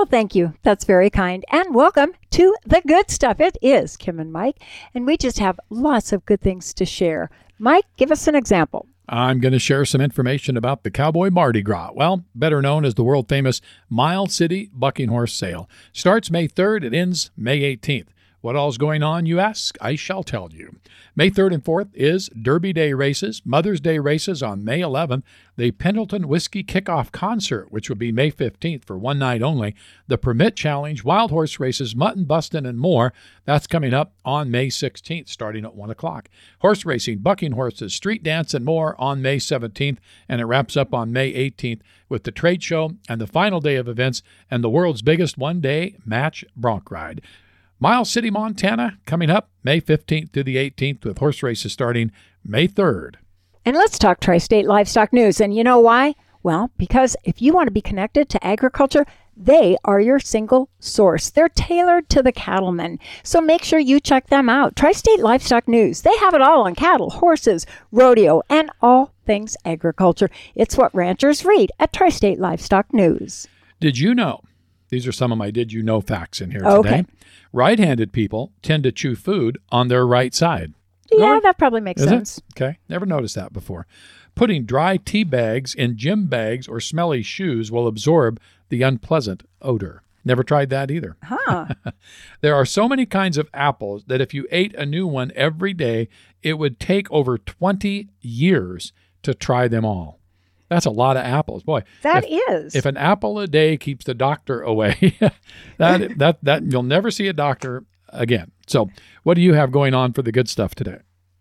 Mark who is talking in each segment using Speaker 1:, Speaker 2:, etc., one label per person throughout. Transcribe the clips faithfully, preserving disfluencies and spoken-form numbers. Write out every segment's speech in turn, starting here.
Speaker 1: Well, thank you. That's very kind. And welcome to The Good Stuff. It is Kim and Mike, and we just have lots of good things to share. Mike, give us an example.
Speaker 2: I'm going to share some information about the Cowboy Mardi Gras, well, better known as the world-famous Miles City Bucking Horse Sale. Starts May third, it ends May eighteenth. What all's going on, you ask? I shall tell you. May third and fourth is Derby Day races, Mother's Day races on May eleventh, the Pendleton Whiskey Kickoff Concert, which will be May fifteenth for one night only, the Permit Challenge, Wild Horse races, Mutton Bustin', and more. That's coming up on May sixteenth, starting at one o'clock. Horse racing, bucking horses, street dance, and more on May seventeenth, and it wraps up on May eighteenth with the trade show and the final day of events and the world's biggest one-day match bronc ride. Miles City, Montana, coming up May fifteenth to the eighteenth with horse races starting May third.
Speaker 1: And let's talk Tri-State Livestock News. And you know why? Well, because if you want to be connected to agriculture, they are your single source. They're tailored to the cattleman. So make sure you check them out. Tri-State Livestock News. They have it all on cattle, horses, rodeo, and all things agriculture. It's what ranchers read at Tri-State Livestock News.
Speaker 2: Did you know? These are some of my did you know facts in here
Speaker 1: Okay.
Speaker 2: today. Right-handed people tend to chew food on their right side.
Speaker 1: Yeah,
Speaker 2: Really?
Speaker 1: that probably makes
Speaker 2: Is
Speaker 1: sense.
Speaker 2: it? Okay. Never noticed that before. Putting dry tea bags in gym bags or smelly shoes will absorb the unpleasant odor. Never tried that either.
Speaker 1: Huh.
Speaker 2: There are so many kinds of apples that if you ate a new one every day, it would take over twenty years to try them all. That's a lot of apples. Boy,
Speaker 1: That
Speaker 2: if,
Speaker 1: is.
Speaker 2: if an apple a day keeps the doctor away, that that that you'll never see a doctor again. So, what do you have going on for the good stuff today?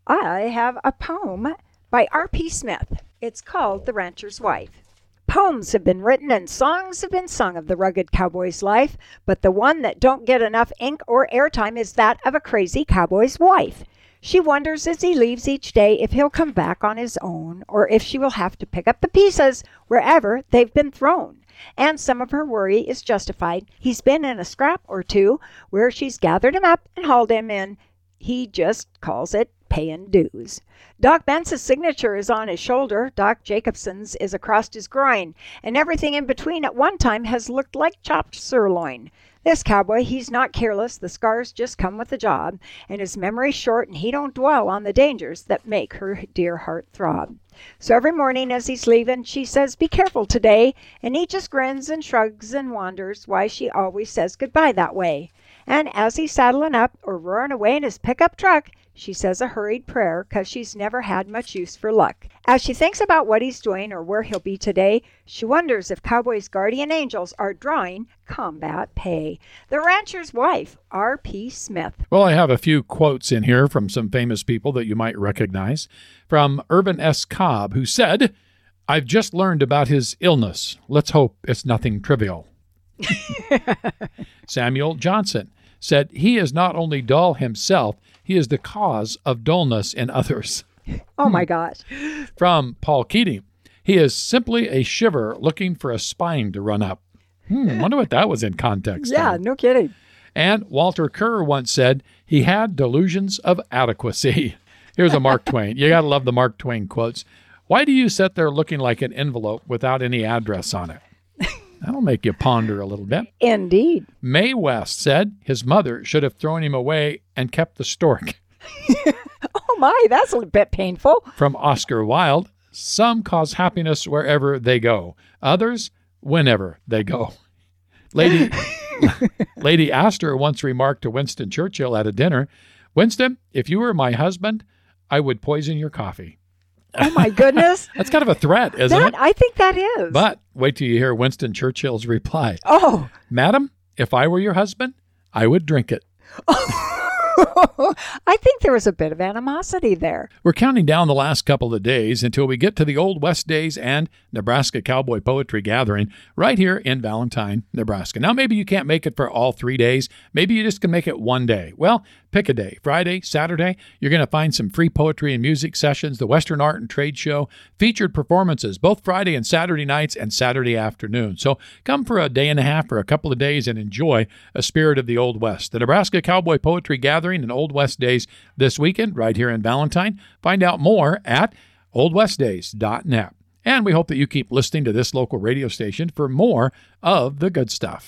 Speaker 1: I have a poem by R P Smith. It's called The Rancher's Wife. Poems have been written and songs have been sung of the rugged cowboy's life, but the one that don't get enough ink or airtime is that of a crazy cowboy's wife. She wonders as he leaves each day if he'll come back on his own or if she will have to pick up the pieces wherever they've been thrown. And some of her worry is justified. He's been in a scrap or two where she's gathered him up and hauled him in. He just calls it paying dues. Doc Bence's signature is on his shoulder. Doc Jacobson's is across his groin. And everything in between at one time has looked like chopped sirloin. This cowboy, he's not careless. The scars just come with the job. And his memory's short and he don't dwell on the dangers that make her dear heart throb. So every morning as he's leaving, she says, "Be careful today." And he just grins and shrugs and wonders why she always says goodbye that way. And as he's saddling up or roaring away in his pickup truck, she says a hurried prayer because she's never had much use for luck. As she thinks about what he's doing or where he'll be today, she wonders if Cowboy's guardian angels are drawing combat pay. The Rancher's Wife, R P Smith.
Speaker 2: Well, I have a few quotes in here from some famous people that you might recognize. From Urban S. Cobb, who said, "I've just learned about his illness. Let's hope it's nothing trivial." Samuel Johnson said, "He is not only dull himself, he is the cause of dullness in others."
Speaker 1: Oh my gosh.
Speaker 2: From Paul Keating, "He is simply a shiver looking for a spine to run up." Hmm, wonder what that was in context.
Speaker 1: Yeah,
Speaker 2: of.
Speaker 1: no kidding.
Speaker 2: And Walter Kerr once said, "He had delusions of adequacy." Here's a Mark Twain. You got to love the Mark Twain quotes. "Why do you sit there looking like an envelope without any address on it?" That'll make you ponder a little bit.
Speaker 1: Indeed.
Speaker 2: Mae West said his mother should have thrown him away and kept the stork.
Speaker 1: Oh my, that's a bit painful.
Speaker 2: From Oscar Wilde, "Some cause happiness wherever they go. Others, whenever they go." Lady, Lady Astor once remarked to Winston Churchill at a dinner, "Winston, if you were my husband, I would poison your coffee."
Speaker 1: Oh my goodness.
Speaker 2: That's kind of a threat, isn't
Speaker 1: that,
Speaker 2: it?
Speaker 1: I think that is.
Speaker 2: But wait till you hear Winston Churchill's reply.
Speaker 1: Oh.
Speaker 2: "Madam, if I were your husband, I would drink it."
Speaker 1: I think there was a bit of animosity there.
Speaker 2: We're counting down the last couple of days until we get to the Old West Days and Nebraska Cowboy Poetry Gathering right here in Valentine, Nebraska. Now, maybe you can't make it for all three days. Maybe you just can make it one day. Well, pick a day. Friday, Saturday, you're going to find some free poetry and music sessions, the Western Art and Trade Show, featured performances both Friday and Saturday nights and Saturday afternoon. So come for a day and a half or a couple of days and enjoy a spirit of the Old West. The Nebraska Cowboy Poetry Gathering and Old West Days this weekend right here in Valentine. Find out more at old west days dot net. And we hope that you keep listening to this local radio station for more of the good stuff.